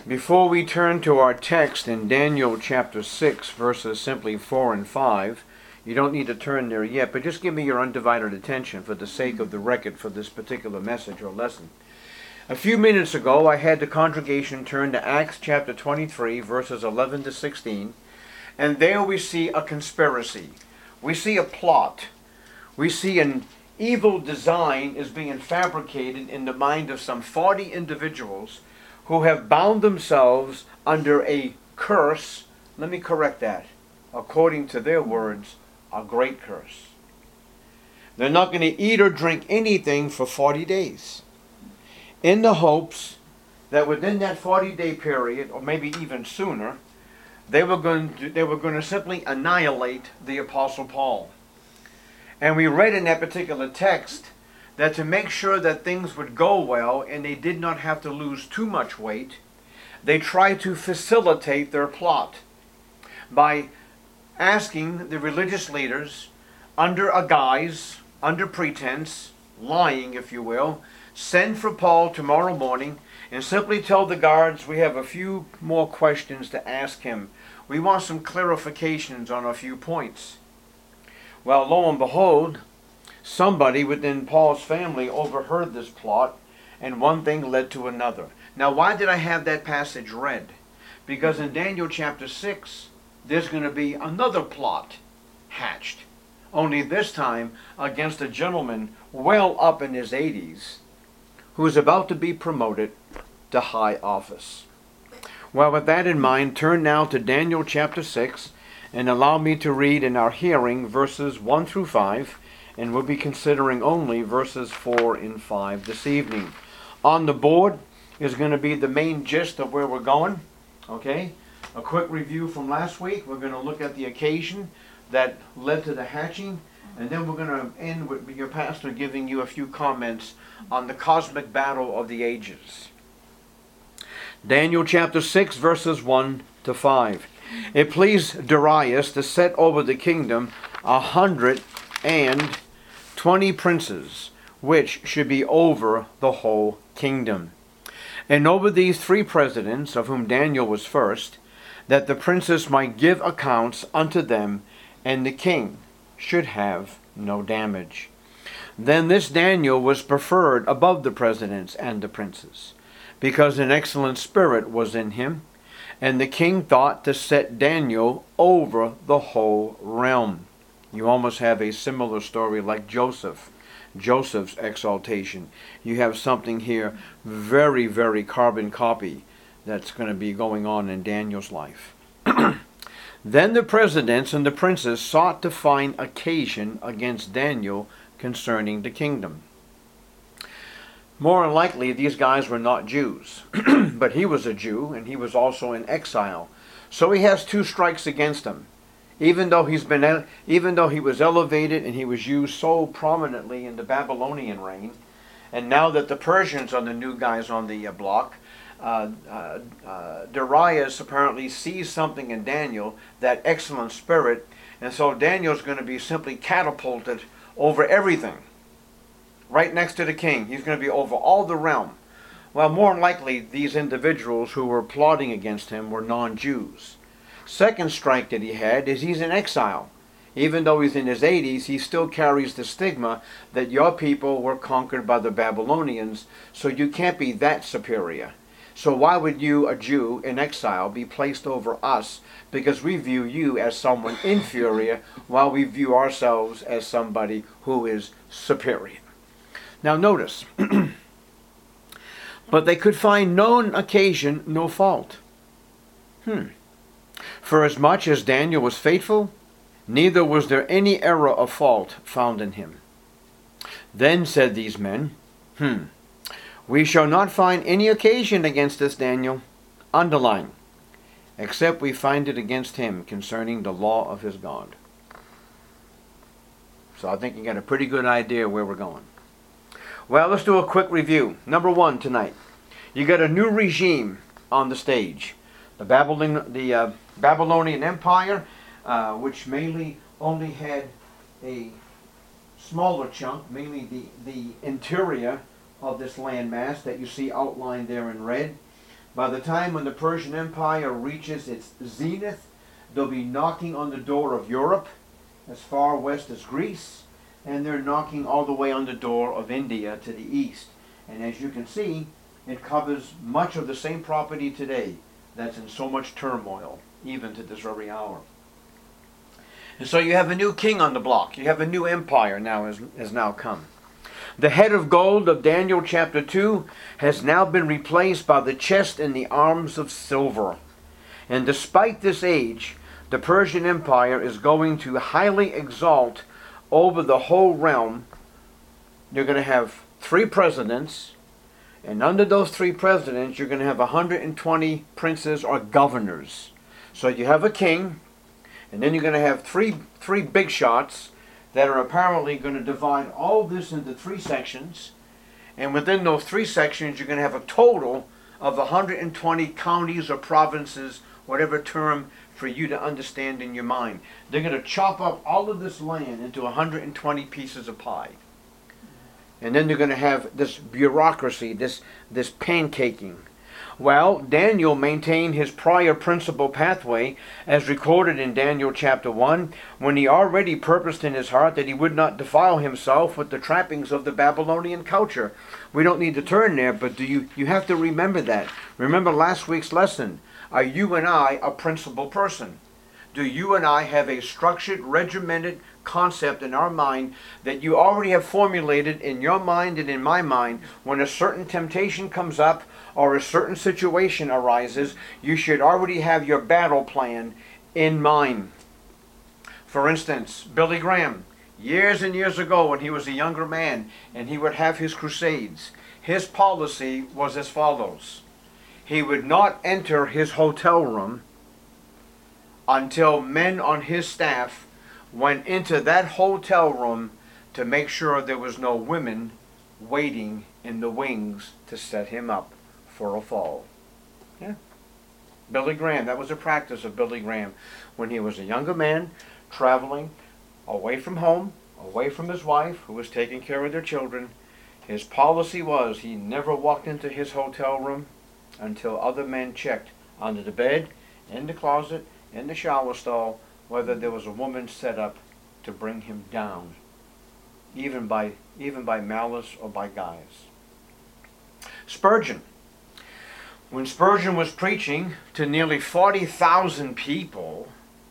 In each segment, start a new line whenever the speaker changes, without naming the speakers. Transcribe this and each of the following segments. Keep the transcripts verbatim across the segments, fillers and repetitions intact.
Before we turn to our text in Daniel chapter six, verses simply four and five, you don't need to turn there yet, but just give me your undivided attention for the sake of the record for this particular message or lesson. A few minutes ago, I had the congregation turn to Acts chapter twenty-three, verses eleven to sixteen, and there we see a conspiracy. We see a plot. We see an evil design is being fabricated in the mind of some forty individuals who have bound themselves under a curse. Let me correct that. According to their words, a great curse. They're not going to eat or drink anything for forty days, in the hopes that within that forty-day period, or maybe even sooner, they were going to, they were going to simply annihilate the Apostle Paul. And we read in that particular text that to make sure that things would go well and they did not have to lose too much weight, they tried to facilitate their plot by asking the religious leaders, under a guise, under pretense, lying if you will, send for Paul tomorrow morning and simply tell the guards we have a few more questions to ask him. We want some clarifications on a few points. Well, lo and behold, somebody within Paul's family overheard this plot, and one thing led to another. Now, why did I have that passage read? Because in Daniel chapter six, there's going to be another plot hatched, only this time against a gentleman well up in his eighties who is about to be promoted to high office. Well, with that in mind, turn now to Daniel chapter six and allow me to read in our hearing verses one through five, and we'll be considering only verses four and five this evening. On the board is going to be the main gist of where we're going. Okay? A quick review from last week. We're going to look at the occasion that led to the hatching, and then we're going to end with your pastor giving you a few comments on the cosmic battle of the ages. Daniel chapter six, verses one to five. It pleased Darius to set over the kingdom a hundred and twenty princes, which should be over the whole kingdom. And over these three presidents, of whom Daniel was first, that the princes might give accounts unto them, and the king should have no damage. Then this Daniel was preferred above the presidents and the princes, because an excellent spirit was in him, and the king thought to set Daniel over the whole realm. You almost have a similar story like Joseph, Joseph's exaltation. You have something here very, very carbon copy that's going to be going on in Daniel's life. Then the presidents and the princes sought to find occasion against Daniel concerning the kingdom. More than likely, these guys were not Jews, but he was a Jew, and he was also in exile. So he has two strikes against him. Even though he's been, even though he was elevated and he was used so prominently in the Babylonian reign, and now that the Persians are the new guys on the uh, block, uh, uh, uh, Darius apparently sees something in Daniel, that excellent spirit, and so Daniel's going to be simply catapulted over everything. Right next to the king. He's going to be over all the realm. Well, more than likely, these individuals who were plotting against him were non-Jews. Second strike that he had is he's in exile. Even though he's in his eighties, he still carries the stigma that your people were conquered by the Babylonians, so you can't be that superior. So why would you, a Jew in exile, be placed over us? Because we view you as someone inferior, while we view ourselves as somebody who is superior. Now notice, but they could find no occasion, no fault. Hmm. For as much as Daniel was faithful, neither was there any error of fault found in him. Then said these men, Hmm, we shall not find any occasion against this Daniel, underline, except we find it against him concerning the law of his God. So I think you got a pretty good idea where we're going. Well, let's do a quick review. Number one tonight. You got a new regime on the stage. The Babylon, the uh, Babylonian Empire, uh, which mainly only had a smaller chunk, mainly the, the interior of this landmass that you see outlined there in red. By the time when the Persian Empire reaches its zenith, they'll be knocking on the door of Europe, as far west as Greece, and they're knocking all the way on the door of India to the east. And as you can see, it covers much of the same property today that's in so much turmoil, even to this very hour. And so you have a new king on the block. You have a new empire now has, has now come. The head of gold of Daniel chapter two has now been replaced by the chest and the arms of silver. And despite this age, the Persian Empire is going to highly exalt over the whole realm. You're going to have three presidents, and under those three presidents, you're going to have one hundred twenty princes or governors. So you have a king, and then you're going to have three, three big shots that are apparently going to divide all this into three sections. And within those three sections, you're going to have a total of one hundred twenty counties or provinces, whatever term for you to understand in your mind. They're going to chop up all of this land into one hundred twenty pieces of pie. And then they're going to have this bureaucracy, this, this pancaking. Well, Daniel maintained his prior principal pathway as recorded in Daniel chapter one, when he already purposed in his heart that he would not defile himself with the trappings of the Babylonian culture. We don't need to turn there, but do you, you have to remember that. Remember last week's lesson. Are you and I a principal person? Do you and I have a structured, regimented concept in our mind that you already have formulated in your mind and in my mind? When a certain temptation comes up or a certain situation arises, you should already have your battle plan in mind. For instance, Billy Graham, years and years ago when he was a younger man and he would have his crusades, his policy was as follows. He would not enter his hotel room until men on his staff went into that hotel room to make sure there was no women waiting in the wings to set him up for a fall. Yeah. Billy Graham, that was a practice of Billy Graham when he was a younger man traveling away from home, away from his wife who was taking care of their children. His policy was he never walked into his hotel room until other men checked under the bed, in the closet, in the shower stall, whether there was a woman set up to bring him down, even by, even by malice or by guise. Spurgeon. When Spurgeon was preaching to nearly forty thousand people,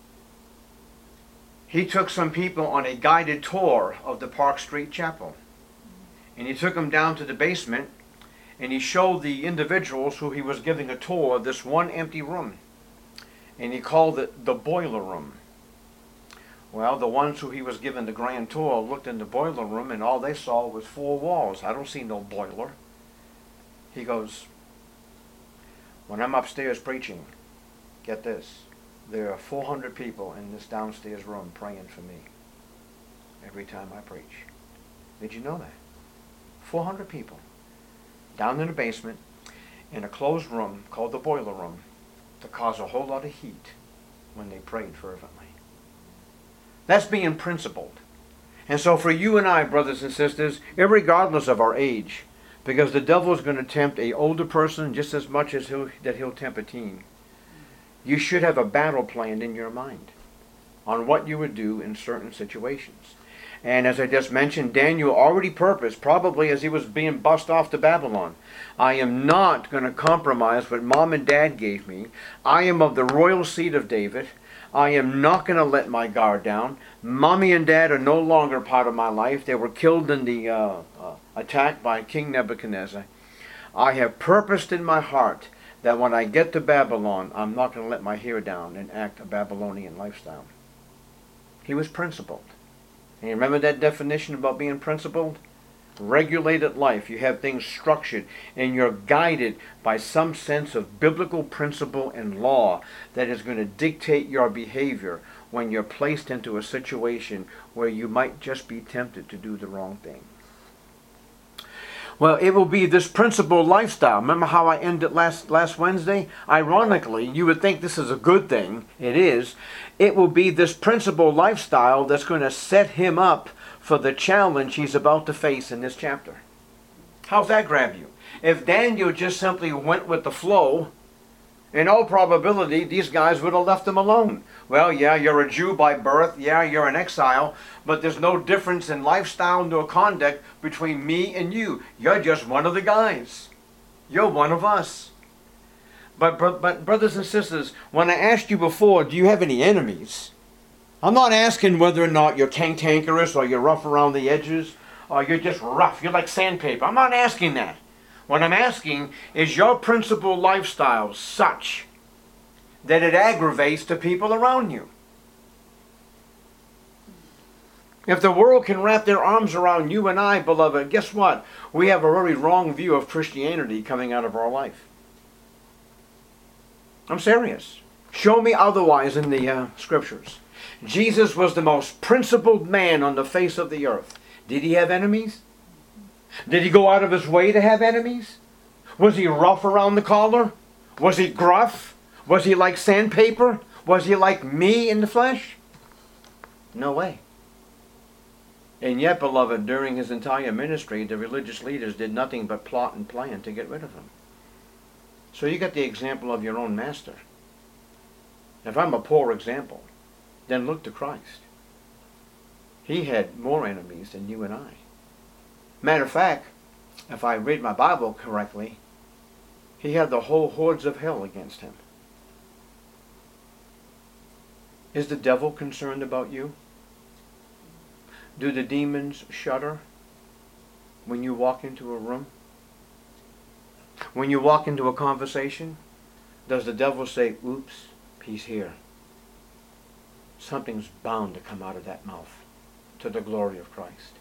he took some people on a guided tour of the Park Street Chapel. And he took them down to the basement, and he showed the individuals who he was giving a tour this one empty room. And he called it the boiler room. Well, the ones who he was giving the grand tour looked in the boiler room and all they saw was four walls. I don't see no boiler. He goes, when I'm upstairs preaching, get this, there are four hundred people in this downstairs room praying for me every time I preach. Did you know that? four hundred people down in the basement in a closed room called the boiler room to cause a whole lot of heat when they prayed fervently. That's being principled. And so for you and I, brothers and sisters, irregardless of our age, because the devil is going to tempt an older person just as much as he'll, that he'll tempt a teen, you should have a battle plan in your mind on what you would do in certain situations. And as I just mentioned, Daniel already purposed, probably as he was being bussed off to Babylon, I am not going to compromise what mom and dad gave me. I am of the royal seed of David. I am not going to let my guard down. Mommy and dad are no longer part of my life. They were killed in the uh, uh, attack by King Nebuchadnezzar. I have purposed in my heart that when I get to Babylon, I'm not going to let my hair down and act a Babylonian lifestyle. He was principled. And you remember that definition about being principled? Regulated life. You have things structured and you're guided by some sense of biblical principle and law that is going to dictate your behavior when you're placed into a situation where you might just be tempted to do the wrong thing. Well, it will be this principled lifestyle. Remember how I ended last, last Wednesday? Ironically, you would think this is a good thing. It is. It will be this principled lifestyle that's going to set him up for the challenge he's about to face in this chapter. How's that grab you? If Daniel just simply went with the flow In all probability, these guys would have left him alone. Well, yeah, you're a Jew by birth. Yeah, you're an exile. But there's no difference in lifestyle nor conduct between me and you. You're just one of the guys. You're one of us. But, but, but brothers and sisters, when I asked you before, do you have any enemies? I'm not asking whether or not you're cantankerous or you're rough around the edges or you're just rough. You're like sandpaper. I'm not asking that. What I'm asking is your principal lifestyle such that it aggravates the people around you. If the world can wrap their arms around you and I, beloved, guess what? We have a very wrong view of Christianity coming out of our life. I'm serious. Show me otherwise in the uh, scriptures. Jesus was the most principled man on the face of the earth. Did he have enemies? Did he go out of his way to have enemies? Was he rough around the collar? Was he gruff? Was he like sandpaper? Was he like me in the flesh? No way. And yet, beloved, during his entire ministry, the religious leaders did nothing but plot and plan to get rid of him. So you got the example of your own master. If I'm a poor example, then look to Christ. He had more enemies than you and I. Matter of fact, if I read my Bible correctly, he had the whole hordes of hell against him. Is the devil concerned about you? Do the demons shudder when you walk into a room? When you walk into a conversation, does the devil say, oops, he's here? Something's bound to come out of that mouth to the glory of Christ.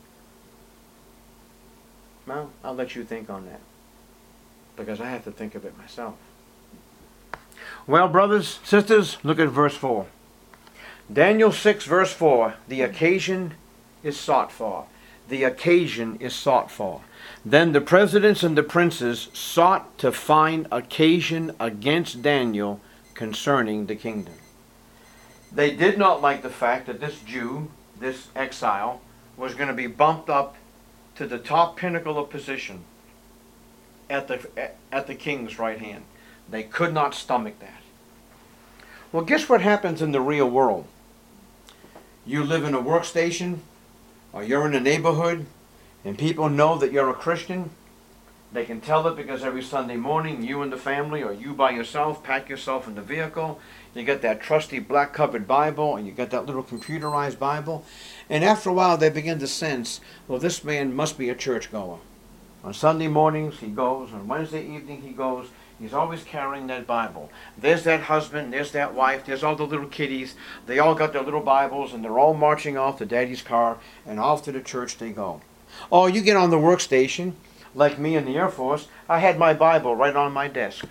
Well, I'll let you think on that, because I have to think of it myself. Well, brothers, sisters, look at verse four. Daniel six, verse four. The occasion is sought for. The occasion is sought for. Then the presidents and the princes sought to find occasion against Daniel concerning the kingdom. They did not like the fact that this Jew, this exile, was going to be bumped up to the top pinnacle of position at the, at the king's right hand. They could not stomach that. Well, guess what happens in the real world? You live in a workstation, or you're in a neighborhood, and people know that you're a Christian. They can tell it because every Sunday morning, you and the family, or you by yourself, pack yourself in the vehicle. You get that trusty black covered Bible, and you got that little computerized Bible. And after a while, they begin to sense, well, this man must be a churchgoer. On Sunday mornings, he goes. On Wednesday evening, he goes. He's always carrying that Bible. There's that husband, there's that wife, there's all the little kiddies. They all got their little Bibles, and they're all marching off to Daddy's car, and off to the church they go. Oh, you get on the workstation, like me in the Air Force, I had my Bible right on my desk.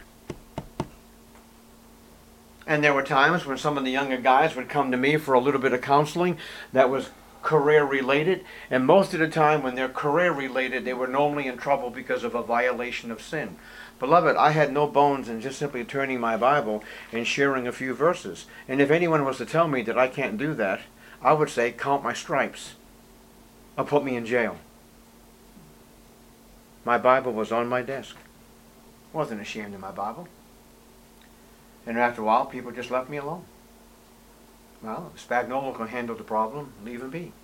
And there were times when some of the younger guys would come to me for a little bit of counseling that was career related. And most of the time when they're career related, they were normally in trouble because of a violation of sin. Beloved, I had no bones in just simply turning my Bible and sharing a few verses. And if anyone was to tell me that I can't do that, I would say, count my stripes, or put me in jail. My Bible was on my desk. I wasn't ashamed of my Bible. And after a while, people just left me alone. Well, if Spagnuolo can handle the problem, leave him be.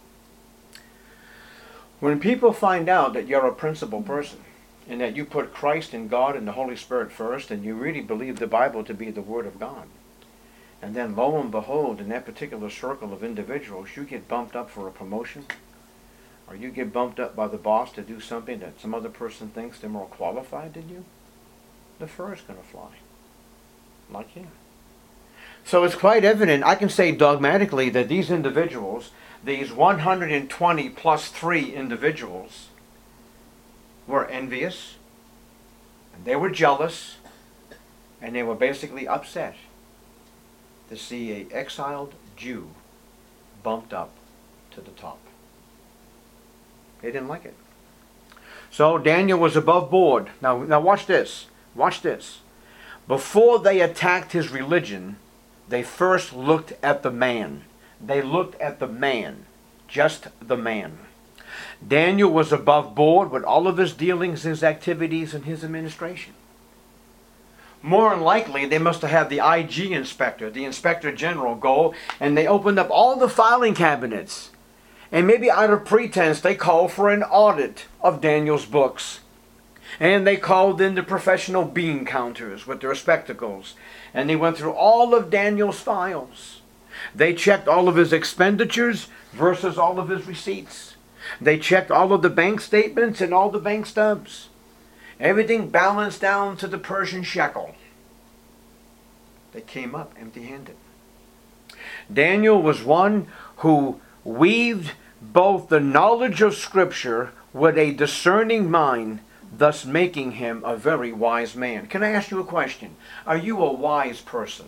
When people find out that you're a principled person, and that you put Christ and God and the Holy Spirit first, and you really believe the Bible to be the Word of God, and then lo and behold, in that particular circle of individuals, you get bumped up for a promotion, or you get bumped up by the boss to do something that some other person thinks they're more qualified than you, the fur is going to fly. Like here. So it's quite evident, I can say dogmatically, that these individuals, these one hundred twenty plus three individuals, were envious, and they were jealous, and they were basically upset to see an exiled Jew bumped up to the top. They didn't like it. So Daniel was above board. Now, now watch this. Watch this. Before they attacked his religion, they first looked at the man. They looked at the man. Just the man. Daniel was above board with all of his dealings, his activities, and his administration. More than likely, they must have had the I G inspector, the inspector general, go, and they opened up all the filing cabinets. And maybe out of pretense, they called for an audit of Daniel's books. And they called in the professional bean counters with their spectacles. And they went through all of Daniel's files. They checked all of his expenditures versus all of his receipts. They checked all of the bank statements and all the bank stubs. Everything balanced down to the Persian shekel. They came up empty-handed. Daniel was one who weaved both the knowledge of Scripture with a discerning mind, thus making him a very wise man. Can I ask you a question? Are you a wise person?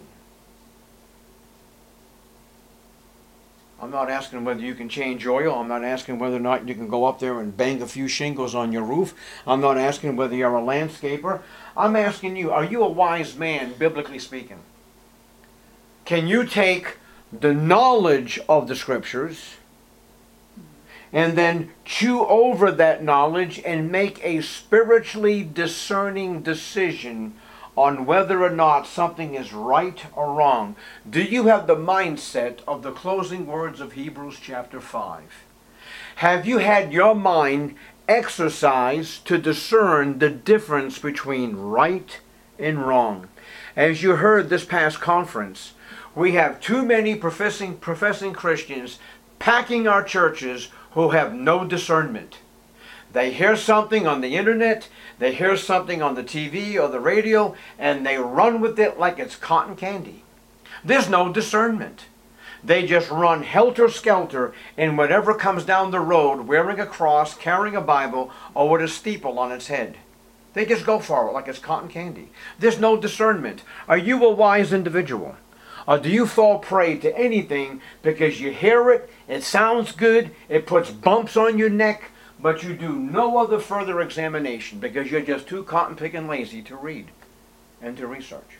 I'm not asking whether you can change oil. I'm not asking whether or not you can go up there and bang a few shingles on your roof. I'm not asking whether you're a landscaper. I'm asking you, are you a wise man, biblically speaking? Can you take the knowledge of the Scriptures and then chew over that knowledge and make a spiritually discerning decision on whether or not something is right or wrong? Do you have the mindset of the closing words of Hebrews chapter five? Have you had your mind exercised to discern the difference between right and wrong? As you heard this past conference, we have too many professing, professing Christians packing our churches who have no discernment. They hear something on the internet, they hear something on the T V or the radio, and they run with it like it's cotton candy. There's no discernment. They just run helter-skelter in whatever comes down the road, wearing a cross, carrying a Bible, or with a steeple on its head. They just go for it like it's cotton candy. There's no discernment. Are you a wise individual? Or do you fall prey to anything because you hear it, it sounds good, it puts bumps on your neck, but you do no other further examination because you're just too cotton-picking lazy to read and to research?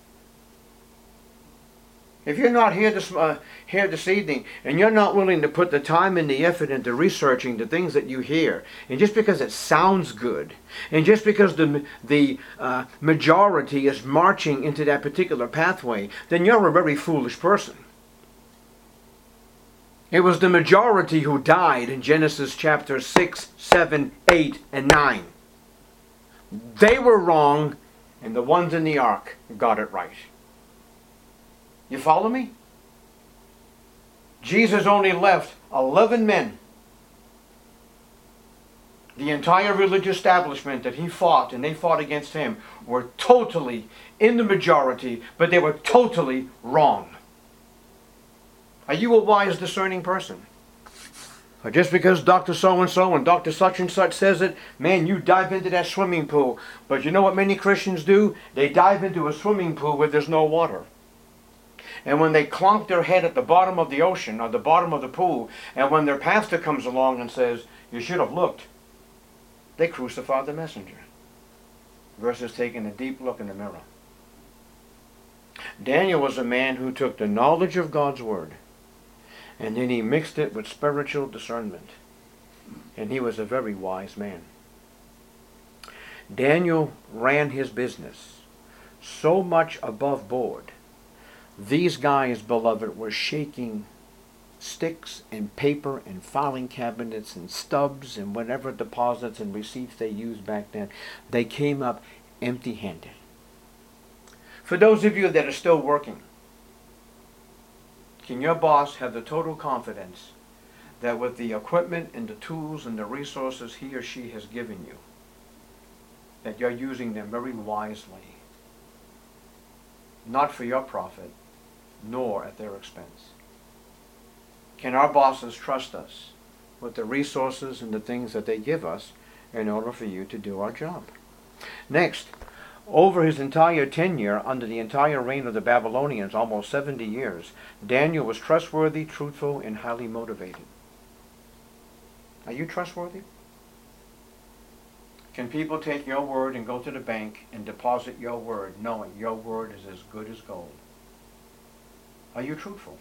If you're not here this, uh, here this evening and you're not willing to put the time and the effort into researching the things that you hear, and just because it sounds good, and just because the, the uh, majority is marching into that particular pathway, then you're a very foolish person. It was the majority who died in Genesis chapter six, seven, eight, and nine. They were wrong, and the ones in the ark got it right. You follow me? Jesus only left eleven men. The entire religious establishment that he fought and they fought against him were totally in the majority, but they were totally wrong. Are you a wise, discerning person? Or just because Doctor So-and-so and Doctor Such-and-such says it, man, you dive into that swimming pool. But you know what many Christians do? They dive into a swimming pool where there's no water. And when they clonk their head at the bottom of the ocean or the bottom of the pool, and when their pastor comes along and says, you should have looked, they crucify the messenger versus taking a deep look in the mirror. Daniel was a man who took the knowledge of God's word and then he mixed it with spiritual discernment. And he was a very wise man. Daniel ran his business so much above board. These guys, beloved, were shaking sticks and paper and filing cabinets and stubs and whatever deposits and receipts they used back then. They came up empty-handed. For those of you that are still working, can your boss have the total confidence that with the equipment and the tools and the resources he or she has given you, that you're using them very wisely, not for your profit, nor at their expense? Can our bosses trust us with the resources and the things that they give us in order for you to do our job? Next, over his entire tenure under the entire reign of the Babylonians, almost seventy years, Daniel was trustworthy, truthful, and highly motivated. Are you trustworthy? Can people take your word and go to the bank and deposit your word knowing your word is as good as gold? Are you truthful?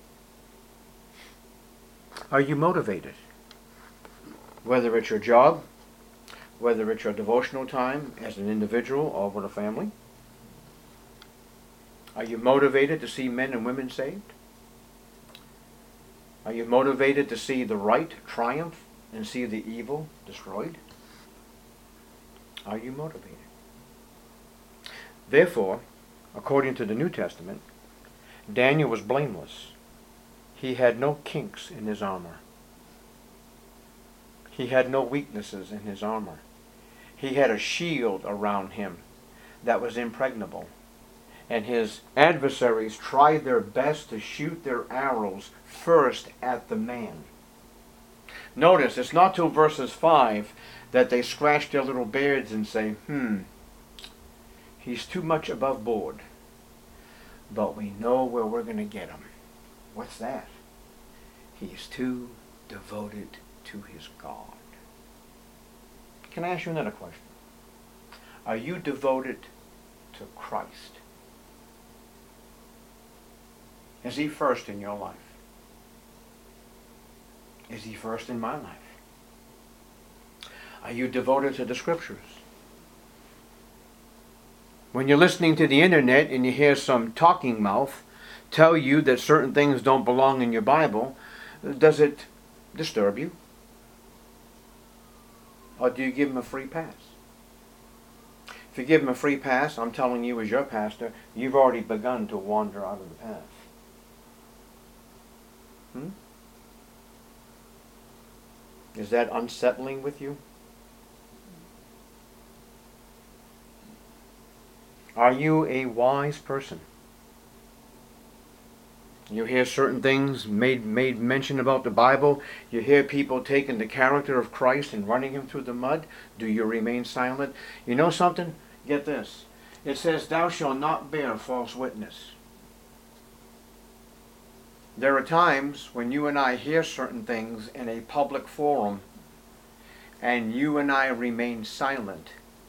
Are you motivated? Whether it's your job, whether it's your devotional time as an individual or with a family, Are you motivated to see men and women saved? Are you motivated to see the right triumph and see the evil destroyed? Are you motivated? Therefore, according to the New Testament, Daniel was blameless. He had no kinks in his armor. He had no weaknesses in his armor. He had a shield around him that was impregnable. And his adversaries tried their best to shoot their arrows first at the man. Notice, it's not till verses five that they scratch their little beards and say, hmm, he's too much above board. But we know where we're going to get him. What's that? He's too devoted to his God. Can I ask you another question? Are you devoted to Christ? Is he first in your life? Is he first in my life? Are you devoted to the Scriptures? When you're listening to the internet and you hear some talking mouth tell you that certain things don't belong in your Bible, does it disturb you? Or do you give him a free pass? If you give him a free pass, I'm telling you as your pastor, you've already begun to wander out of the path. Hmm? Is that unsettling with you? Are you a wise person? You hear certain things made made mention about the Bible. You hear people taking the character of Christ and running him through the mud. Do you remain silent? You know something? Get this. It says, thou shalt not bear false witness. There are times when you and I hear certain things in a public forum and you and I remain silent.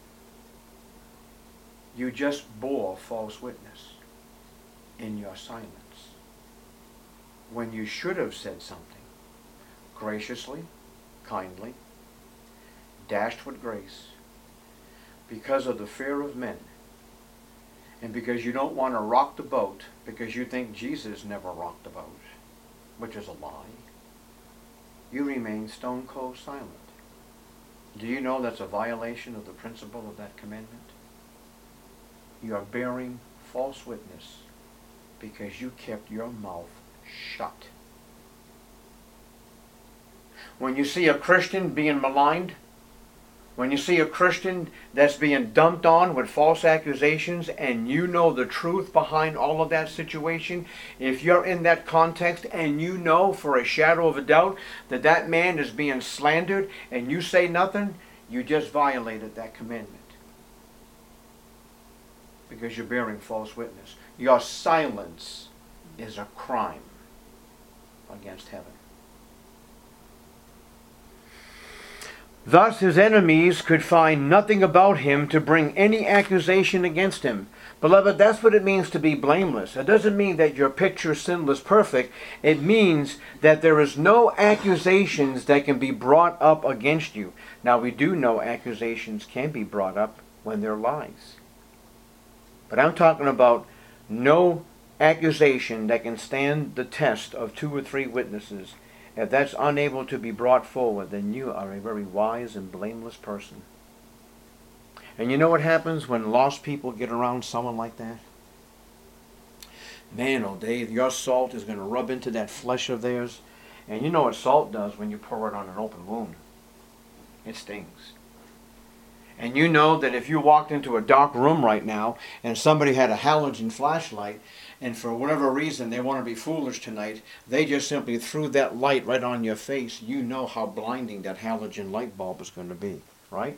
You just bore false witness in your silence. When you should have said something graciously, kindly, dashed with grace, because of the fear of men, and because you don't want to rock the boat, because you think Jesus never rocked the boat, which is a lie, you remain stone cold silent. Do you know that's a violation of the principle of that commandment? You are bearing false witness because you kept your mouth shut. When you see a Christian being maligned, when you see a Christian that's being dumped on with false accusations and you know the truth behind all of that situation, if you're in that context and you know for a shadow of a doubt that that man is being slandered and you say nothing, you just violated that commandment. Because you're bearing false witness. Your silence is a crime against heaven. Thus his enemies could find nothing about him to bring any accusation against him. Beloved, that's what it means to be blameless. It doesn't mean that you're picture sinless perfect. It means that there is no accusations that can be brought up against you. Now we do know accusations can be brought up when they're lies. But I'm talking about no accusation that can stand the test of two or three witnesses. If that's unable to be brought forward, then you are a very wise and blameless person. And you know what happens when lost people get around someone like that? Man, oh Dave, your salt is going to rub into that flesh of theirs. And you know what salt does when you pour it on an open wound? It stings. And you know that if you walked into a dark room right now and somebody had a halogen flashlight and for whatever reason they want to be foolish tonight, they just simply threw that light right on your face, you know how blinding that halogen light bulb is going to be, right?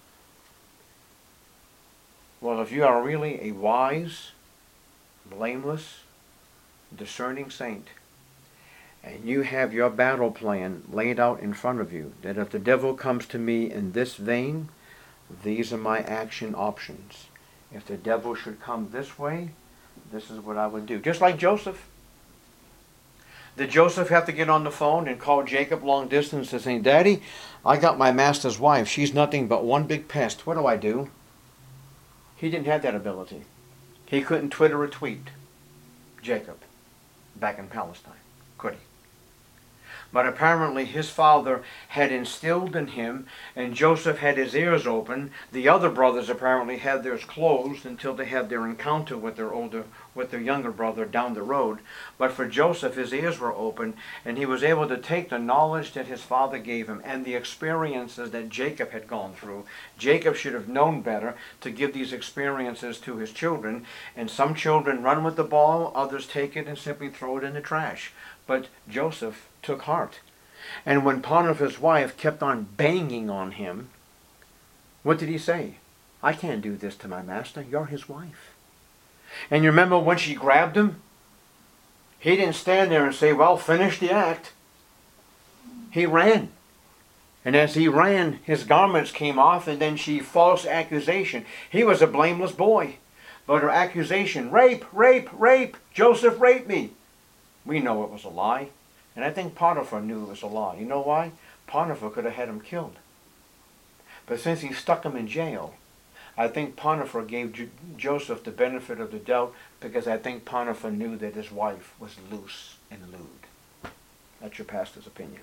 Well, if you are really a wise, blameless, discerning saint, and you have your battle plan laid out in front of you, that if the devil comes to me in this vein, these are my action options. If the devil should come this way, this is what I would do. Just like Joseph. Did Joseph have to get on the phone and call Jacob long distance and say, Daddy, I got my master's wife. She's nothing but one big pest. What do I do? He didn't have that ability. He couldn't Twitter a tweet, Jacob, back in Palestine, could he? But apparently his father had instilled in him, and Joseph had his ears open. The other brothers apparently had theirs closed until they had their encounter with their older, with their younger brother down the road. But for Joseph, his ears were open, and he was able to take the knowledge that his father gave him and the experiences that Jacob had gone through. Jacob should have known better to give these experiences to his children. And some children run with the ball, others take it and simply throw it in the trash. But Joseph took heart. And when Potiphar's wife kept on banging on him, what did he say? I can't do this to my master. You're his wife. And you remember when she grabbed him? He didn't stand there and say, well, finish the act. He ran. And as he ran, his garments came off, and then she false accusation. He was a blameless boy. But her accusation, rape, rape, rape, Joseph raped me. We know it was a lie. And I think Potiphar knew it was a lie. You know why? Potiphar could have had him killed. But since he stuck him in jail, I think Potiphar gave J- Joseph the benefit of the doubt, because I think Potiphar knew that his wife was loose and lewd. That's your pastor's opinion.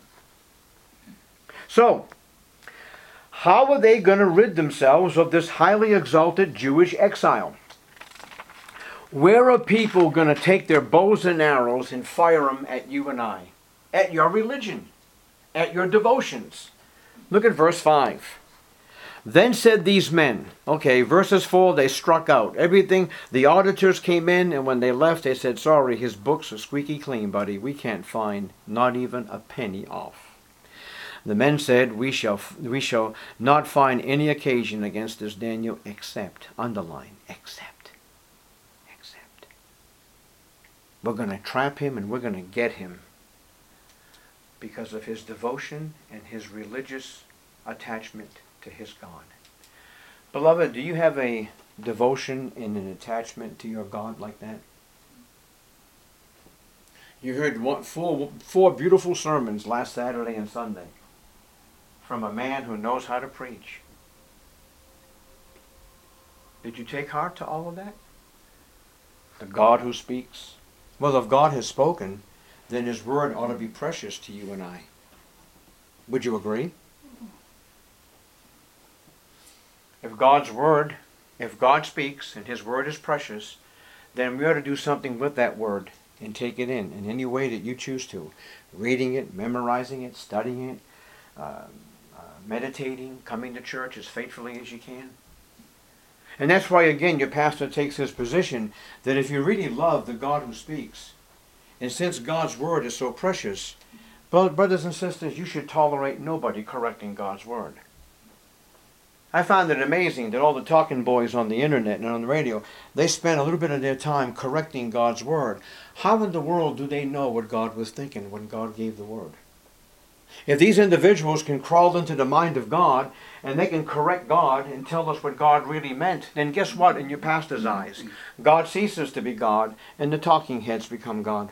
So, how are they going to rid themselves of this highly exalted Jewish exile? Where are people going to take their bows and arrows and fire them at you and I? At your religion, at your devotions. Look at verse five. Then said these men, okay, verses four, they struck out. Everything, the auditors came in, and when they left, they said, sorry, his books are squeaky clean, buddy. We can't find not even a penny off. The men said, we shall, we shall not find any occasion against this Daniel except, underline, except, except. We're going to trap him and we're going to get him because of his devotion and his religious attachment to his God. Beloved, do you have a devotion and an attachment to your God like that? You heard one, four, four beautiful sermons last Saturday and Sunday from a man who knows how to preach. Did you take heart to all of that? The God who speaks? Well, if God has spoken, then his word ought to be precious to you and I. Would you agree? If God's word, if God speaks and his word is precious, then we ought to do something with that word and take it in in any way that you choose to. Reading it, memorizing it, studying it, uh, uh, meditating, coming to church as faithfully as you can. And that's why, again, your pastor takes his position that if you really love the God who speaks, and since God's word is so precious, brothers and sisters, you should tolerate nobody correcting God's word. I found it amazing that all the talking boys on the internet and on the radio, they spend a little bit of their time correcting God's word. How in the world do they know what God was thinking when God gave the word? If these individuals can crawl into the mind of God and they can correct God and tell us what God really meant, then guess what in your pastor's eyes? God ceases to be God and the talking heads become God.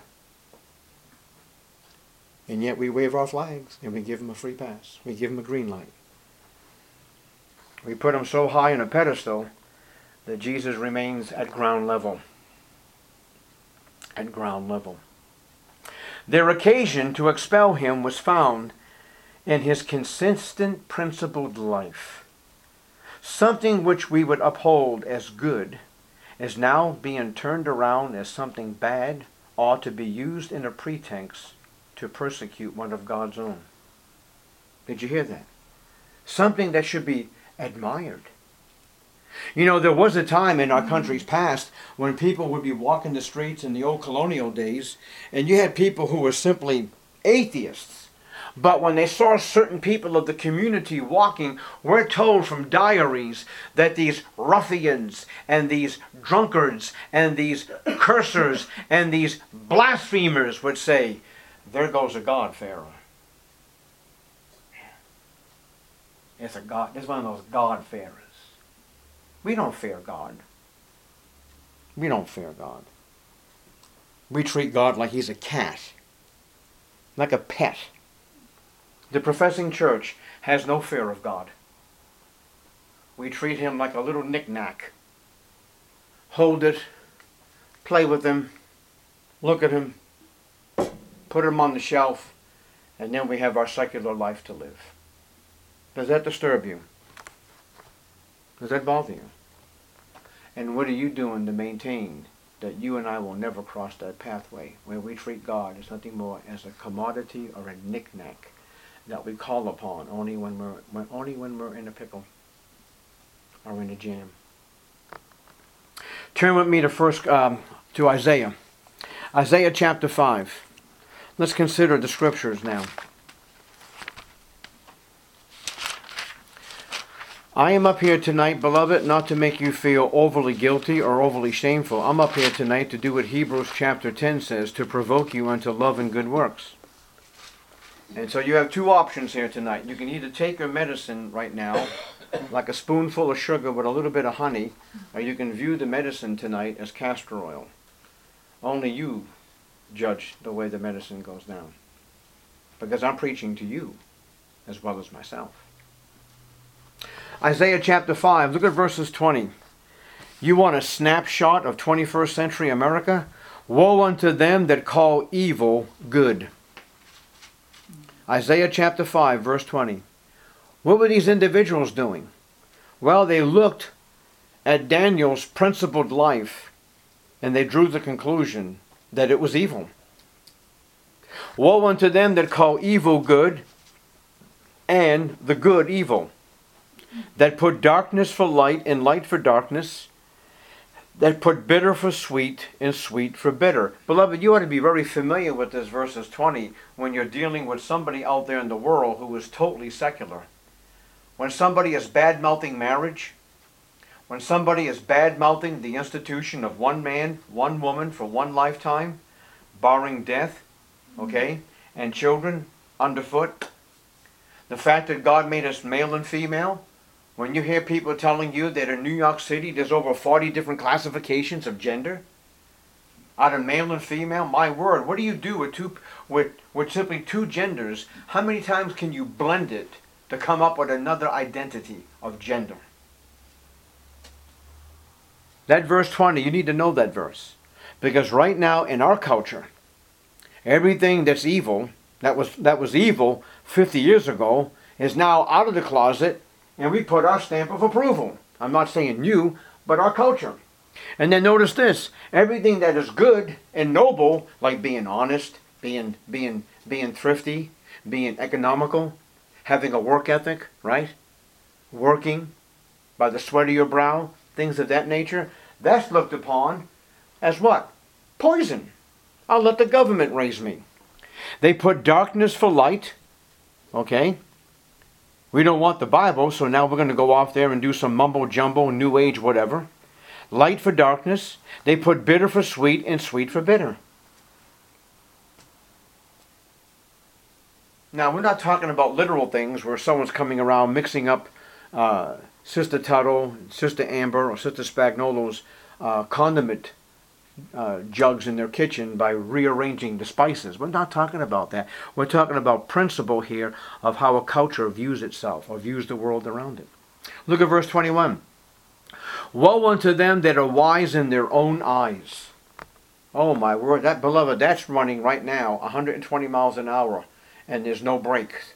And yet we wave our flags and we give him a free pass. We give him a green light. We put him so high on a pedestal that Jesus remains at ground level. At ground level. Their occasion to expel him was found in his consistent principled life. Something which we would uphold as good is now being turned around as something bad or to be used in a pretense to persecute one of God's own. Did you hear that? Something that should be admired. You know, there was a time in our country's past when people would be walking the streets in the old colonial days, and you had people who were simply atheists. But when they saw certain people of the community walking, we're told from diaries that these ruffians and these drunkards and these cursers and these blasphemers would say, there goes a God-fearer. It's a God. It's one of those God-fearers. We don't fear God. We don't fear God. We treat God like he's a cat, like a pet. The professing church has no fear of God. We treat him like a little knick-knack. Hold it, play with them, look at them, put them on the shelf, and then we have our secular life to live. Does that disturb you? Does that bother you? And what are you doing to maintain that you and I will never cross that pathway where we treat God as nothing more as a commodity or a knick-knack that we call upon only when we're when, only when we're in a pickle or in a jam? Turn with me to first um, to Isaiah, Isaiah chapter five. Let's consider the scriptures now. I am up here tonight, beloved, not to make you feel overly guilty or overly shameful. I'm up here tonight to do what Hebrews chapter ten says, to provoke you unto love and good works. And so you have two options here tonight. You can either take your medicine right now, like a spoonful of sugar with a little bit of honey, or you can view the medicine tonight as castor oil. Only you judge the way the medicine goes down. Because I'm preaching to you as well as myself. Isaiah chapter five, look at verses twenty. You want a snapshot of twenty-first century America? Woe unto them that call evil good. Isaiah chapter five, verse twenty. What were these individuals doing? Well, they looked at Daniel's principled life and they drew the conclusion that it was evil. Woe unto them that call evil good and the good evil, that put darkness for light and light for darkness, that put bitter for sweet and sweet for bitter. Beloved, you ought to be very familiar with this verses twenty when you're dealing with somebody out there in the world who is totally secular. When somebody is bad-mouthing marriage, when somebody is bad-mouthing the institution of one man, one woman for one lifetime, barring death, okay, and children underfoot, the fact that God made us male and female, when you hear people telling you that in New York City there's over forty different classifications of gender, out of male and female, my word, what do you do with two with, with simply two genders? How many times can you blend it to come up with another identity of gender? That verse twenty, you need to know that verse. Because right now in our culture, everything that's evil, that was that was evil fifty years ago, is now out of the closet, and we put our stamp of approval. I'm not saying you, but our culture. And then notice this, everything that is good and noble, like being honest, being being being thrifty, being economical, having a work ethic, right? Working by the sweat of your brow, things of that nature, that's looked upon as what? Poison. I'll let the government raise me. They put darkness for light, okay? We don't want the Bible, so now we're going to go off there and do some mumbo-jumbo, new age, whatever. Light for darkness. They put bitter for sweet and sweet for bitter. Now, we're not talking about literal things where someone's coming around mixing up uh, Sister Tuttle, Sister Amber, or Sister Spagnolo's uh, condiment uh, jugs in their kitchen by rearranging the spices. We're not talking about that. We're talking about principle here of how a culture views itself or views the world around it. Look at verse twenty-one. Woe unto them that are wise in their own eyes. Oh my word, that beloved, that's running right now one hundred twenty miles an hour and there's no brakes.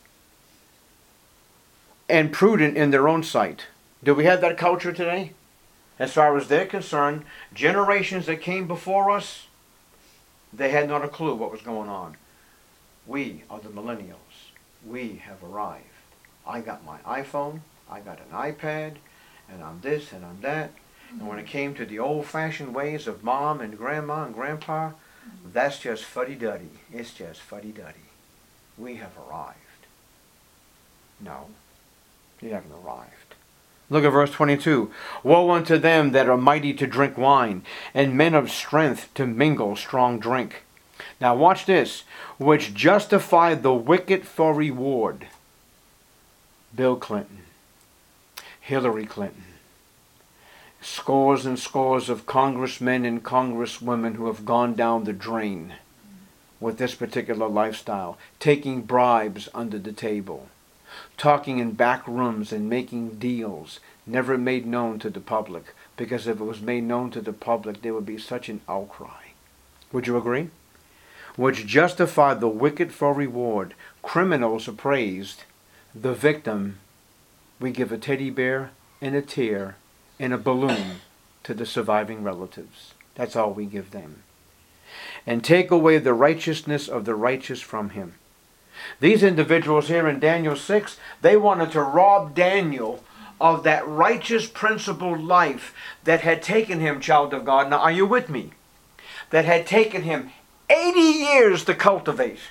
And prudent in their own sight. Do we have that culture today? As far as they're concerned, generations that came before us, they had not a clue what was going on. We are the millennials. We have arrived. I got my iPhone, I got an iPad, and I'm this and I'm that. And when it came to the old-fashioned ways of mom and grandma and grandpa, that's just fuddy-duddy. It's just fuddy-duddy. We have arrived. No, you haven't arrived. Look at verse twenty-two. Woe unto them that are mighty to drink wine, and men of strength to mingle strong drink. Now watch this. Which justify the wicked for reward. Bill Clinton. Hillary Clinton. Scores and scores of congressmen and congresswomen who have gone down the drain with this particular lifestyle, taking bribes under the table, talking in back rooms and making deals never made known to the public, because if it was made known to the public, there would be such an outcry. Would you agree? Which justify the wicked for reward. Criminals are praised. The victim, we give a teddy bear and a tear and a balloon to the surviving relatives. That's all we give them. And take away the righteousness of the righteous from him. These individuals here in Daniel six, they wanted to rob Daniel of that righteous principled life that had taken him, child of God. Now, are you with me? That had taken him eighty years to cultivate.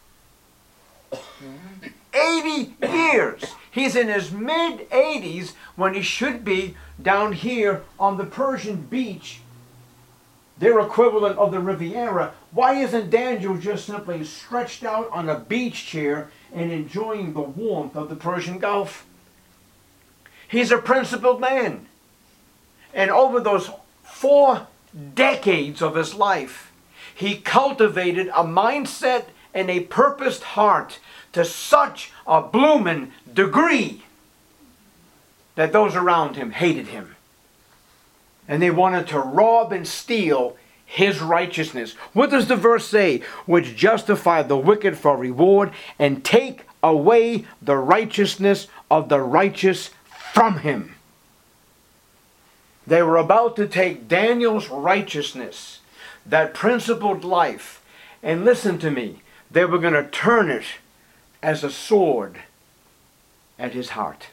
eighty years. He's in his mid eighties when he should be down here on the Persian beach, their equivalent of the Riviera. Why isn't Daniel just simply stretched out on a beach chair and enjoying the warmth of the Persian Gulf? He's a principled man. And over those four decades of his life, he cultivated a mindset and a purposed heart to such a bloomin' degree that those around him hated him. And they wanted to rob and steal his righteousness. What does the verse say? Which justify the wicked for reward and take away the righteousness of the righteous from him. They were about to take Daniel's righteousness, that principled life, and listen to me, they were going to turn it as a sword at his heart.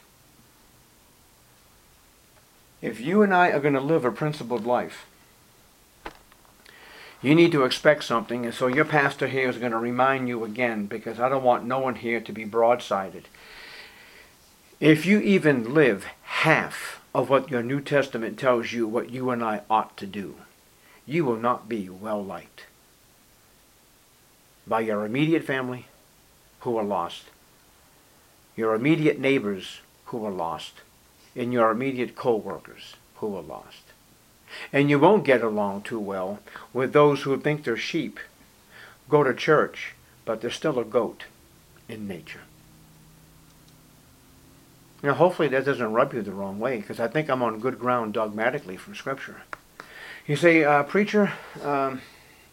If you and I are going to live a principled life, you need to expect something, and so your pastor here is going to remind you again, because I don't want no one here to be broadsided. If you even live half of what your New Testament tells you what you and I ought to do, you will not be well liked by your immediate family who are lost, your immediate neighbors who are lost, and your immediate co-workers who are lost. And you won't get along too well with those who think they're sheep, go to church, but they're still a goat in nature. Now, hopefully that doesn't rub you the wrong way, because I think I'm on good ground dogmatically from Scripture. You say, uh, preacher, um,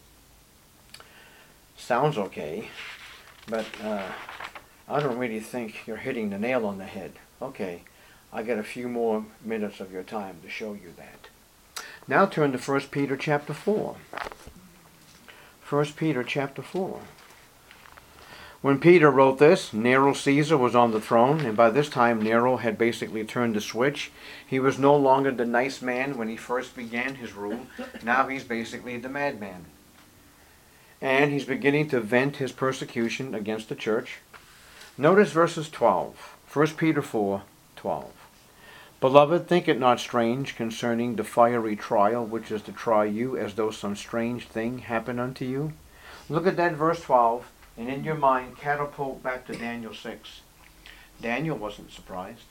sounds okay, but uh, I don't really think you're hitting the nail on the head. Okay, I get a few more minutes of your time to show you that. Now turn to First Peter chapter four. First Peter chapter four. When Peter wrote this, Nero Caesar was on the throne, and by this time Nero had basically turned the switch. He was no longer the nice man when he first began his rule. Now he's basically the madman. And he's beginning to vent his persecution against the church. Notice verses twelve. First Peter four, twelve. Beloved, think it not strange concerning the fiery trial which is to try you, as though some strange thing happened unto you. Look at that verse twelve. And in your mind, catapult back to Daniel six. Daniel wasn't surprised.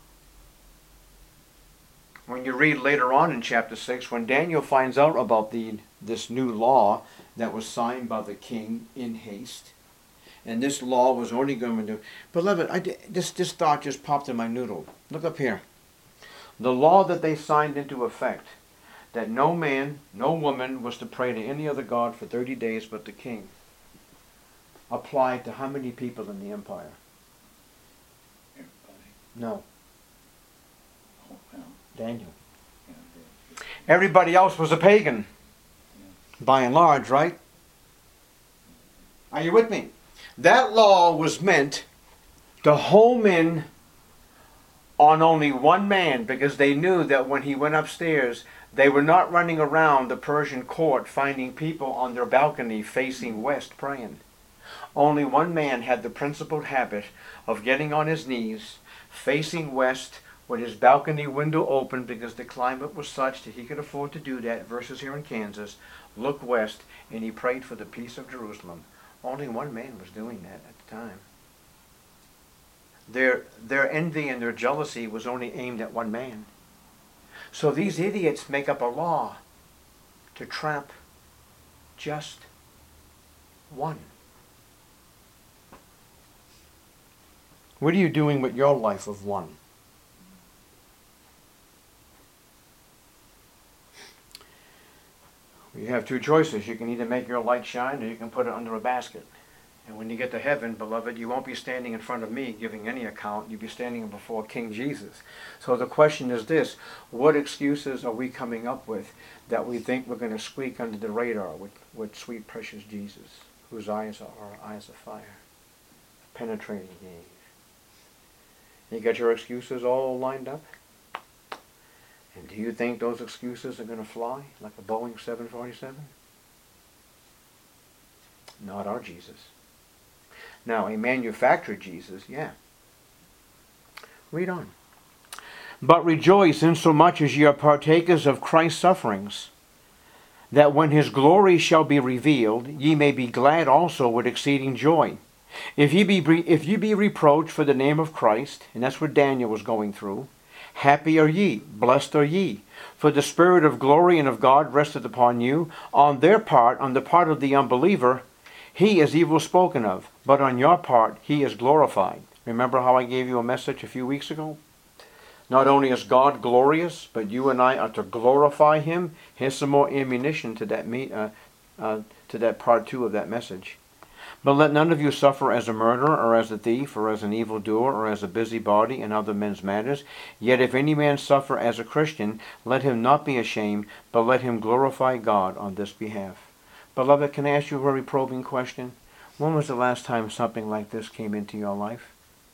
When you read later on in chapter six, when Daniel finds out about the this new law that was signed by the king in haste, and this law was only going to... Beloved, I, this, this thought just popped in my noodle. Look up here. The law that they signed into effect, that no man, no woman was to pray to any other god for thirty days but the king, applied to how many people in the empire?
Everybody.
No.
Oh, well.
Daniel.
Yeah, they-
Everybody else was a pagan,
yeah.
by and large, right? Are you with me? That law was meant to home in on only one man, because they knew that when he went upstairs, they were not running around the Persian court finding people on their balcony facing west praying. Only one man had the principled habit of getting on his knees, facing west, with his balcony window open, because the climate was such that he could afford to do that, versus here in Kansas, look west, and he prayed for the peace of Jerusalem. Only one man was doing that at the time. Their, their envy and their jealousy was only aimed at one man. So these idiots make up a law to trap just one. What are you doing with your life of one? You have two choices. You can either make your light shine or you can put it under a basket. And when you get to heaven, beloved, you won't be standing in front of me giving any account. You'll be standing before King Jesus. So the question is this: what excuses are we coming up with that we think we're going to squeak under the radar with, with sweet, precious Jesus, whose eyes are eyes of fire, penetrating gaze? You got your excuses all lined up? And do you think those excuses are going to fly like a Boeing seven forty-seven? Not our Jesus. Now, a manufactured Jesus, yeah. Read on. But rejoice insomuch as ye are partakers of Christ's sufferings, that when his glory shall be revealed, ye may be glad also with exceeding joy. If ye be, if ye be reproached for the name of Christ, and that's what Daniel was going through, happy are ye, blessed are ye, for the Spirit of glory and of God resteth upon you. On their part, on the part of the unbeliever, he is evil spoken of, but on your part he is glorified. Remember how I gave you a message a few weeks ago? Not only is God glorious, but you and I are to glorify him. Here's some more ammunition to that, me, uh, uh, to that part two of that message. But let none of you suffer as a murderer, or as a thief, or as an evildoer, or as a busybody in other men's matters. Yet if any man suffer as a Christian, let him not be ashamed, but let him glorify God on this behalf. Beloved, can I ask you a very probing question? When was the last time something like this came into your life?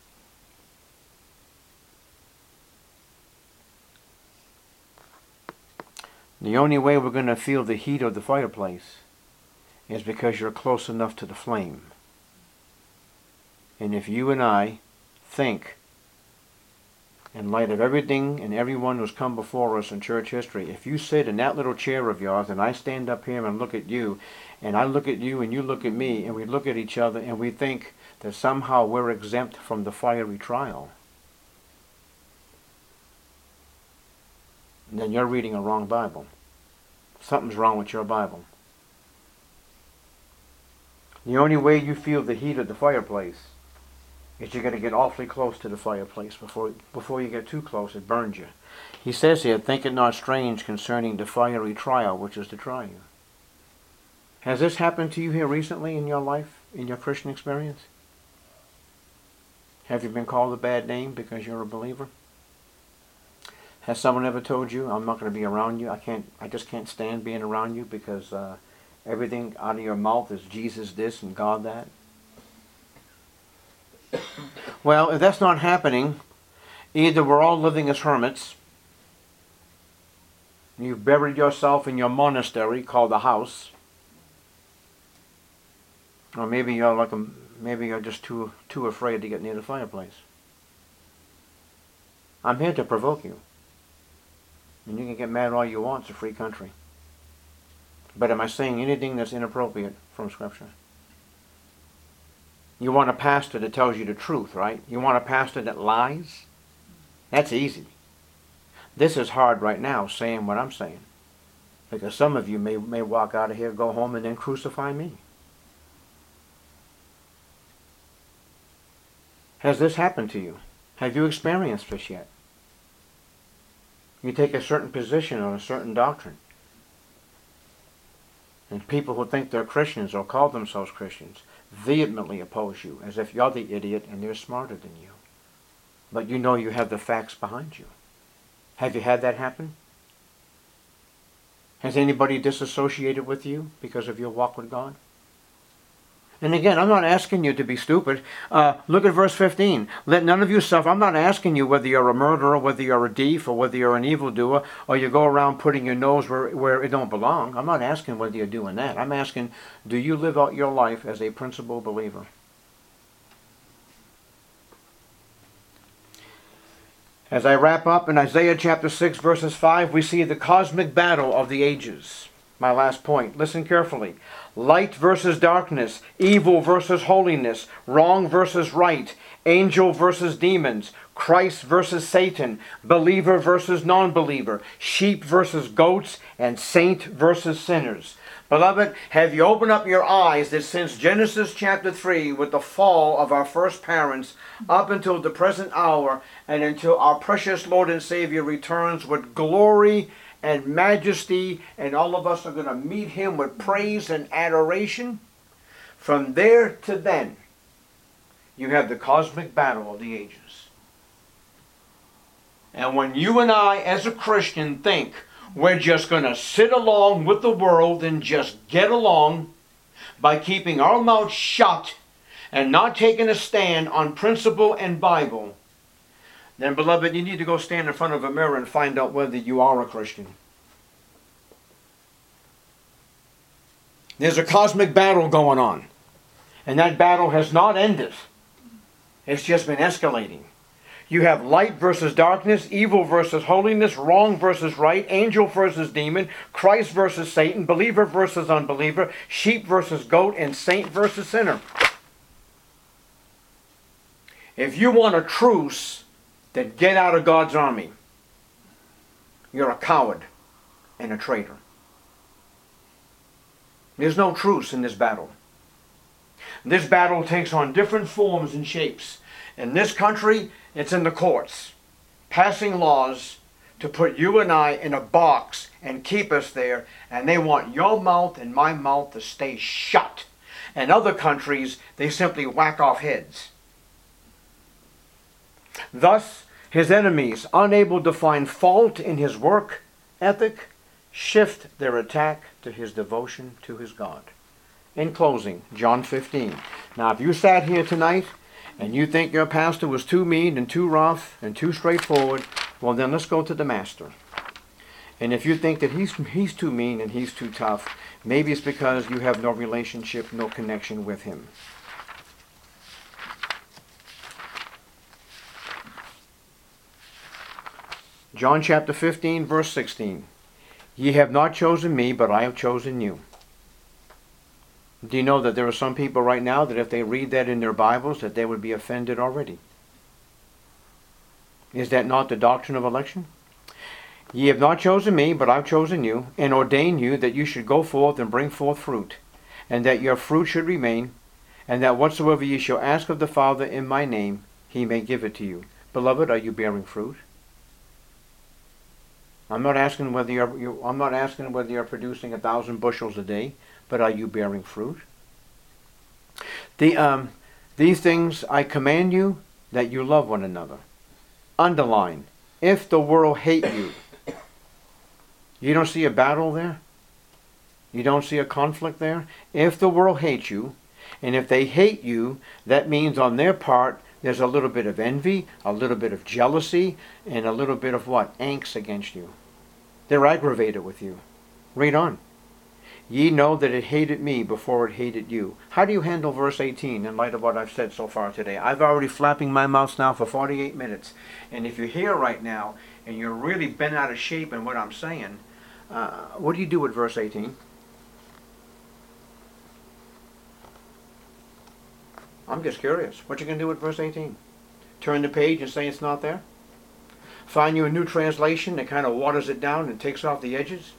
The only way we're going to feel the heat of the fireplace is because you're close enough to the flame. And if you and I think, in light of everything and everyone who's come before us in church history, if you sit in that little chair of yours and I stand up here and look at you, and I look at you and you look at me, and we look at each other and we think that somehow we're exempt from the fiery trial, then you're reading a wrong Bible. Something's wrong with your Bible. The only way you feel the heat of the fireplace is you're going to get awfully close to the fireplace. Before, before you get too close, it burns you. He says here, think it not strange concerning the fiery trial which is to try you. Has this happened to you here recently in your life, in your Christian experience? Have you been called a bad name because you're a believer? Has someone ever told you, I'm not going to be around you, I can't, I just can't stand being around you because uh, everything out of your mouth is Jesus this and God that? Well, if that's not happening, either we're all living as hermits, you've buried yourself in your monastery called the house, or maybe you're like a, maybe you're just too too afraid to get near the fireplace. I'm here to provoke you. And you can get mad all you want, it's a free country. But am I saying anything that's inappropriate from Scripture? You want a pastor that tells you the truth, right? You want a pastor that lies? That's easy. This is hard right now, saying what I'm saying. Because some of you may, may walk out of here, go home, and then crucify me. Has this happened to you? Have you experienced this yet? You take a certain position on a certain doctrine. And people who think they're Christians or call themselves Christians vehemently oppose you as if you're the idiot and they're smarter than you. But you know you have the facts behind you. Have you had that happen? Has anybody disassociated with you because of your walk with God? And again, I'm not asking you to be stupid. Uh, look at verse fifteen. Let none of you suffer. I'm not asking you whether you're a murderer, whether you're a thief, or whether you're an evildoer, or you go around putting your nose where, where it don't belong. I'm not asking whether you're doing that. I'm asking, do you live out your life as a principal believer? As I wrap up in Isaiah chapter six, verses five, we see the cosmic battle of the ages. My last point. Listen carefully. Light versus darkness, evil versus holiness, wrong versus right, angel versus demons, Christ versus Satan, believer versus non-believer, sheep versus goats, and saint versus sinners. Beloved, have you opened up your eyes that since Genesis chapter three, with the fall of our first parents, up until the present hour, and until our precious Lord and Savior returns with glory and majesty, and all of us are going to meet him with praise and adoration. From there to then, you have the cosmic battle of the ages. And when you and I, as a Christian, think we're just going to sit along with the world and just get along by keeping our mouths shut and not taking a stand on principle and Bible, then, beloved, you need to go stand in front of a mirror and find out whether you are a Christian. There's a cosmic battle going on. And that battle has not ended. It's just been escalating. You have light versus darkness, evil versus holiness, wrong versus right, angel versus demon, Christ versus Satan, believer versus unbeliever, sheep versus goat, and saint versus sinner. If you want a truce, then get out of God's army. You're a coward and a traitor. There's no truce in this battle. This battle takes on different forms and shapes. In this country, it's in the courts, passing laws to put you and I in a box and keep us there, and they want your mouth and my mouth to stay shut. In other countries, they simply whack off heads. Thus, his enemies, unable to find fault in his work ethic, shift their attack to his devotion to his God. In closing, John fifteen. Now, if you sat here tonight and you think your pastor was too mean and too rough and too straightforward, well, then let's go to the master. And if you think that he's, he's too mean and he's too tough, maybe it's because you have no relationship, no connection with him. John chapter fifteen, verse sixteen. Ye have not chosen me, but I have chosen you. Do you know that there are some people right now that if they read that in their Bibles, that they would be offended already? Is that not the doctrine of election? Ye have not chosen me, but I've chosen you, and ordained you that you should go forth and bring forth fruit, and that your fruit should remain, and that whatsoever ye shall ask of the Father in my name, he may give it to you. Beloved, are you bearing fruit? I'm not asking whether you're, you, I'm not asking whether you're producing a thousand bushels a day, but are you bearing fruit? The, um, these things I command you, that you love one another. Underline, if the world hate you. You don't see a battle there? You don't see a conflict there? If the world hates you, and if they hate you, that means on their part, there's a little bit of envy, a little bit of jealousy, and a little bit of what? Angst against you. They're aggravated with you. Read on. Ye know that it hated me before it hated you. How do you handle verse eighteen in light of what I've said so far today? I've already flapping my mouth now for forty-eight minutes. And if you're here right now and you're really bent out of shape in what I'm saying, uh, what do you do with verse eighteen? I'm just curious. What you going to do with verse eighteen? Turn the page and say it's not there? Find you a new translation that kind of waters it down and takes off the edges?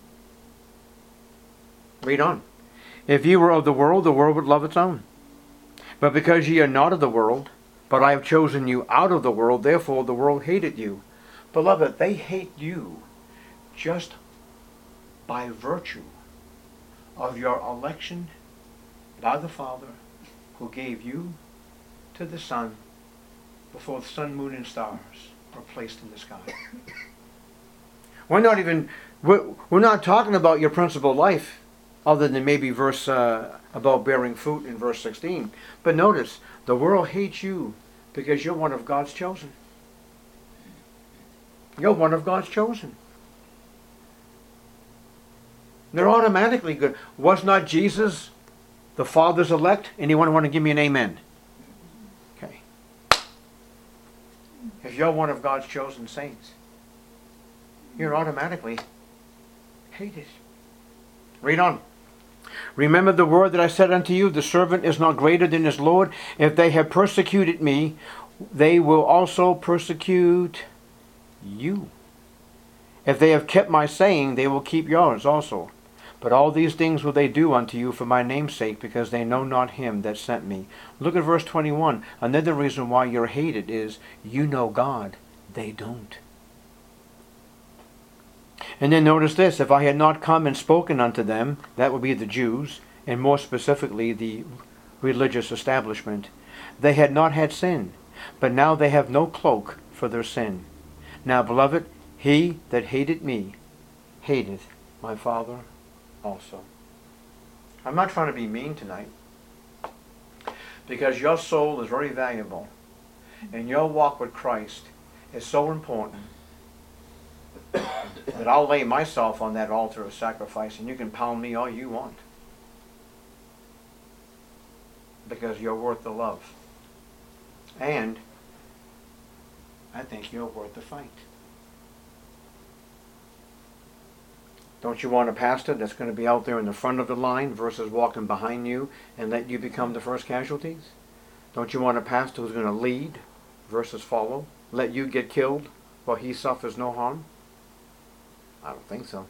Read on. If ye were of the world, the world would love its own. But because ye are not of the world, but I have chosen you out of the world, therefore the world hated you. Beloved, they hate you just by virtue of your election by the Father, who gave you to the Son before the sun, moon, and stars were placed in the sky. We're not even, we're, we're not talking about your principal life, other than maybe verse uh, about bearing fruit in verse sixteen. But notice, the world hates you because you're one of God's chosen. You're one of God's chosen. They're automatically good. Was not Jesus the Father's elect? Anyone want to give me an amen? Okay. If you're one of God's chosen saints, you're automatically hated. Read on. Remember the word that I said unto you, the servant is not greater than his Lord. If they have persecuted me, they will also persecute you. If they have kept my saying, they will keep yours also. But all these things will they do unto you for my name's sake, because they know not him that sent me. Look at verse twenty-one. Another reason why you're hated is you know God, they don't. And then notice this, if I had not come and spoken unto them, that would be the Jews, and more specifically the religious establishment, they had not had sin, but now they have no cloak for their sin. Now, beloved, he that hated me, hateth my Father also. I'm not trying to be mean tonight, because your soul is very valuable, and your walk with Christ is so important that I'll lay myself on that altar of sacrifice, and you can pound me all you want, because you're worth the love. And I think you're worth the fight. Don't you want a pastor that's going to be out there in the front of the line versus walking behind you and let you become the first casualties? Don't you want a pastor who's going to lead versus follow? Let you get killed while he suffers no harm? I don't think so.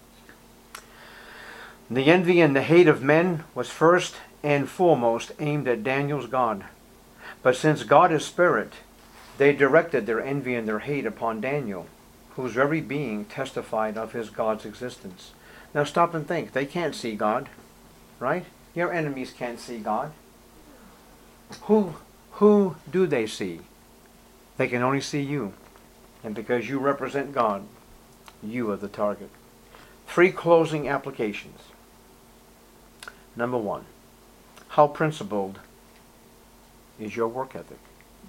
The envy and the hate of men was first and foremost aimed at Daniel's God. But since God is spirit, they directed their envy and their hate upon Daniel, whose very being testified of his God's existence. Now stop and think. They can't see God, right? Your enemies can't see God. Who, who do they see? They can only see you. And because you represent God, you are the target. Three closing applications. Number one, how principled is your work ethic?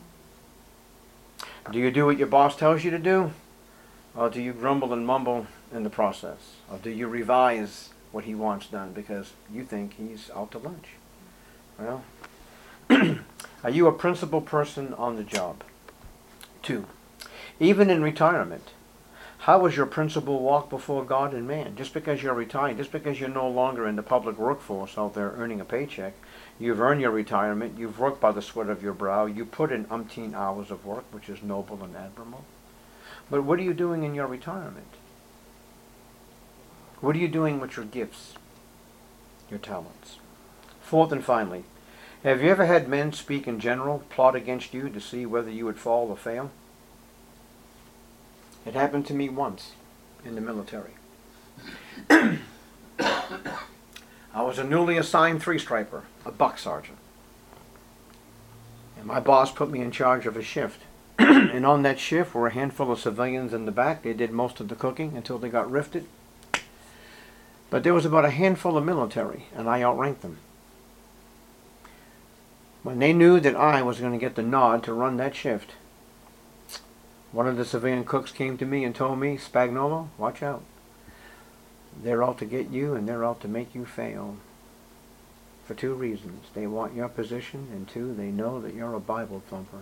Do you do what your boss tells you to do? Or do you grumble and mumble in the process? Or do you revise what he wants done because you think he's out to lunch? Well, are you a principled person on the job? Two, even in retirement, how is your principle walk before God and man? Just because you're retired, just because you're no longer in the public workforce out there earning a paycheck, you've earned your retirement, you've worked by the sweat of your brow, you put in umpteen hours of work, which is noble and admirable. But what are you doing in your retirement? What are you doing with your gifts, your talents? Fourth and finally, have you ever had men speak in general, plot against you to see whether you would fall or fail? It happened to me once in the military. I was a newly assigned three-striper, a buck sergeant. And my boss put me in charge of a shift. And on that shift were a handful of civilians in the back. They did most of the cooking until they got rifted. But there was about a handful of military, and I outranked them. When they knew that I was going to get the nod to run that shift, one of the civilian cooks came to me and told me, Spagnolo, watch out. They're out to get you, and they're out to make you fail. For two reasons. They want your position, and two, they know that you're a Bible thumper.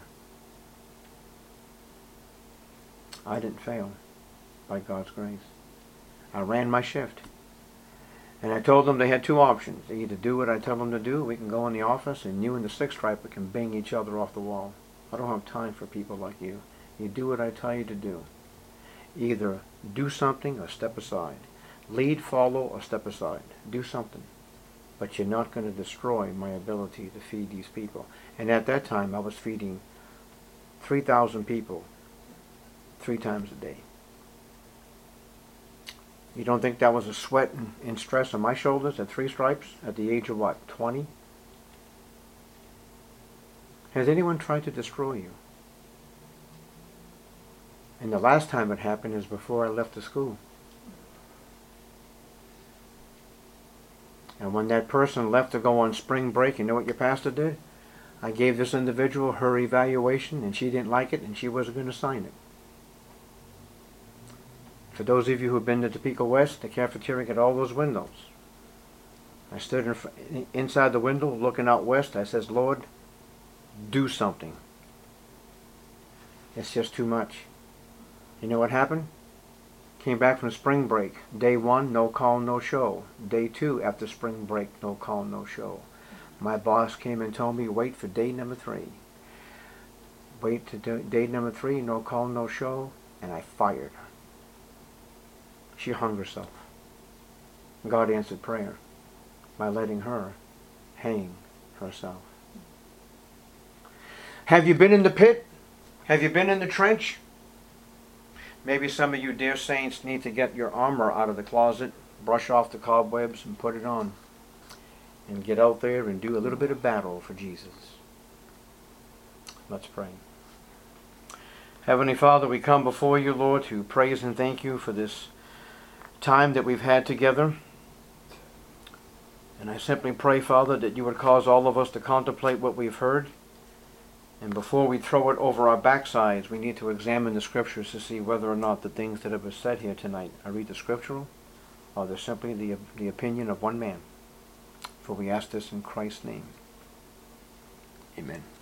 I didn't fail, by God's grace. I ran my shift. And I told them they had two options. They either do what I tell them to do, we can go in the office, and you and the six-striper can bang each other off the wall. I don't have time for people like you. You do what I tell you to do. Either do something or step aside. Lead, follow, or step aside. Do something. But you're not going to destroy my ability to feed these people. And at that time, I was feeding three thousand people three times a day. You don't think that was a sweat and, and stress on my shoulders at three stripes at the age of what, twenty? Has anyone tried to destroy you? And the last time it happened is before I left the school. And when that person left to go on spring break, you know what your pastor did? I gave this individual her evaluation, and she didn't like it, and she wasn't going to sign it. For those of you who have been to Topeka West, the cafeteria had all those windows. I stood in, inside the window looking out west. I says, Lord, do something. It's just too much. You know what happened? Came back from spring break. Day one, no call, no show. Day two, after spring break, no call, no show. My boss came and told me, wait for day number three. Wait to do, day number three, no call, no show, and I fired her. She hung herself. God answered prayer by letting her hang herself. Have you been in the pit? Have you been in the trench? Maybe some of you dear saints need to get your armor out of the closet, brush off the cobwebs and put it on, and get out there and do a little bit of battle for Jesus. Let's pray. Heavenly Father, we come before you, Lord, to praise and thank you for this time that we've had together. And I simply pray, Father, that you would cause all of us to contemplate what we've heard. And before we throw it over our backsides, we need to examine the Scriptures to see whether or not the things that have been said here tonight are either scriptural or they're simply the, the opinion of one man. For we ask this in Christ's name. Amen.